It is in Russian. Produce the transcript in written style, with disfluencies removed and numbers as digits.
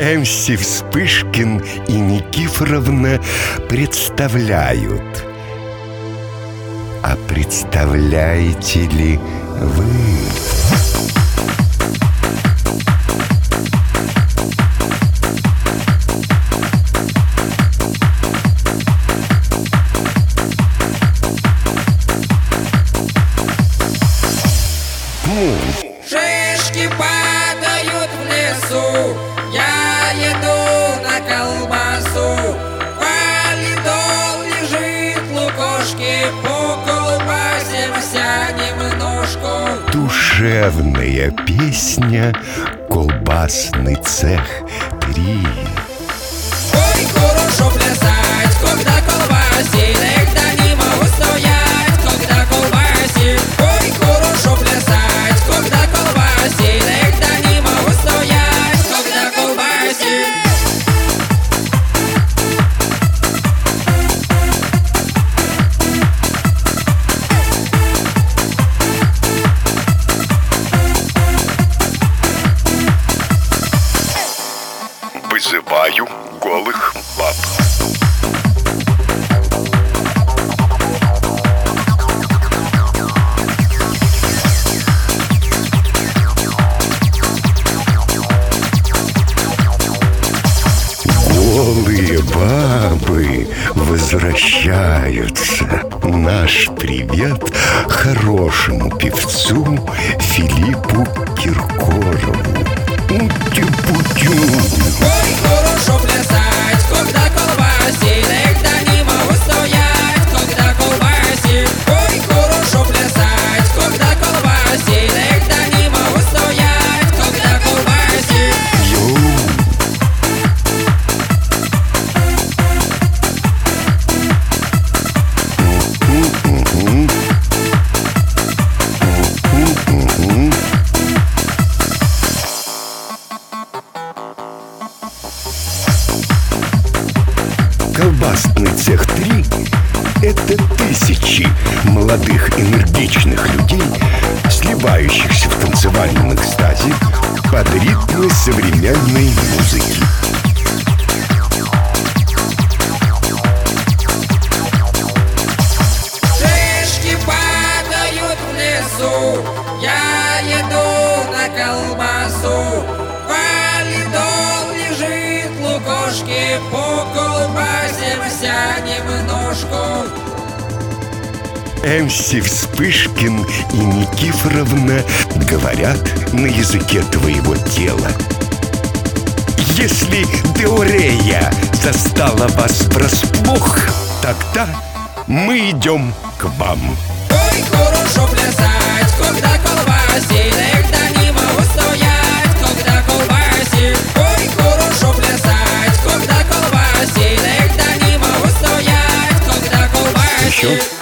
МС Вспышкин и Никифоровна представляют. А представляете ли вы? Шишки падают в лесу, я еду на колбасу. Валидол лежит, лукошки, по колбасе вся немножко. Душевная песня «Колбасный цех 3». Ой, хорошо плясать, когда колбасит, да не могу стоять, когда колбасит. Ой, хорошо плясать, когда колбасит, да не могу стоять, когда колбасит. Вызываю голых баб. Голые бабы возвращаются. Наш привет хорошему певцу Филиппу Киркорову. Ути-путю. Ой, хорошо плясать, когда колбасит, да не могу стоять, когда колбасит. Ой, хорошо плясать, когда колбасит, да не могу стоять, когда колбасит. Йоу. Колбасный цех 3 – это тысячи молодых энергичных людей, сливающихся в танцевальном экстазе под ритмы современной музыки. Шишки падают в лесу, я еду на колбасу. Валидол лежит, лукошки, по колбасе вся немножко. МС Вспышкин и Никифоровна говорят на языке твоего тела. Если Деорея застала вас врасплох, тогда мы идем к вам. Ой, хорошо плясать, когда колбасит, да не могу стоять, когда колбасит. Ой, хорошо плясать, когда колбасит, да не могу стоять, когда колбасит. Еще?